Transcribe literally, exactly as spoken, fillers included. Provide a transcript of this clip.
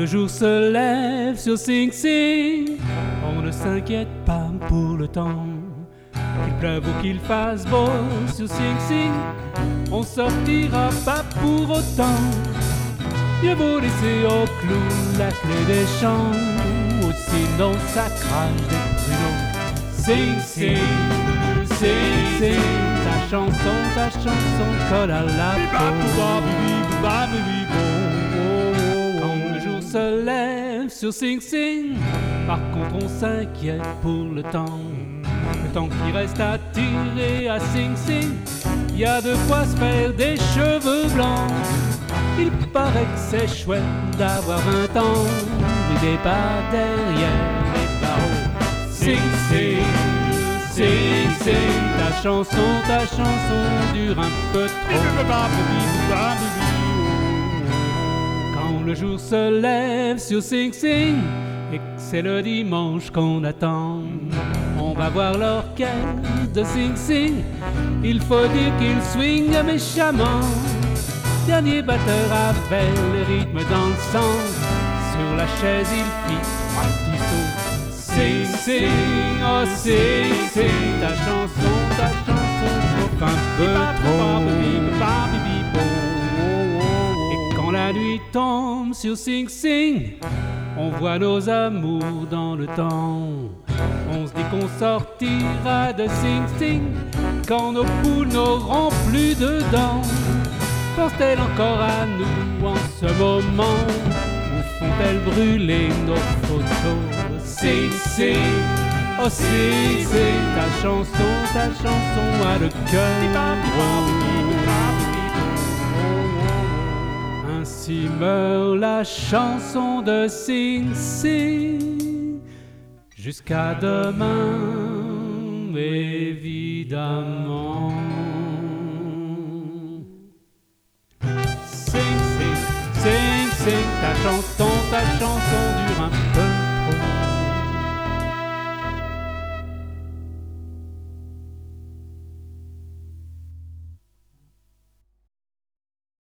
le jour se lève sur Sing Sing, on ne s'inquiète pas pour le temps. Qu'il pleuve ou qu'il fasse beau sur Sing Sing, on sortira pas pour autant. Mieux vaut laisser au clou la clé des champs, ou sinon ça crache des brûlots. Sing Sing, Sing Sing, ta chanson, ta chanson colle à la peau. Quand le jour se lève sur Sing Sing, par contre on s'inquiète pour le temps. Le temps qui reste à tirer à Sing Sing, y a de quoi se faire des cheveux blancs. Il paraît que c'est chouette d'avoir vingt ans, mais pas derrière les barreaux. Sing Sing, Sing Sing, ta chanson, ta chanson dure un peu trop. Quand le jour se lève sur Sing Sing, et que c'est le dimanche qu'on attend, on va voir l'orchestre de Sing Sing. Il faut dire qu'il swing méchamment. Dernier batteur avait le rythme dans le sang. Sur la chaise il fit trois petits sauts. Sing Sing, oh Sing Sing, ta chanson, ta chanson chauffe un peu trop. Et quand la nuit tombe sur Sing Sing, on voit nos amours dans le temps. On se dit qu'on sortira de Sing Sing quand nos poules n'auront plus de dents. Pense-t-elle encore à nous en ce moment, ou font-elles brûler nos photos? Sing Sing, oh Sing Sing, ta chanson, ta chanson a le cœur gros. Ainsi meurt la chanson de Sing Sing. Jusqu'à demain, évidemment. Sing Sing, Sing Sing, ta chanson, ta chanson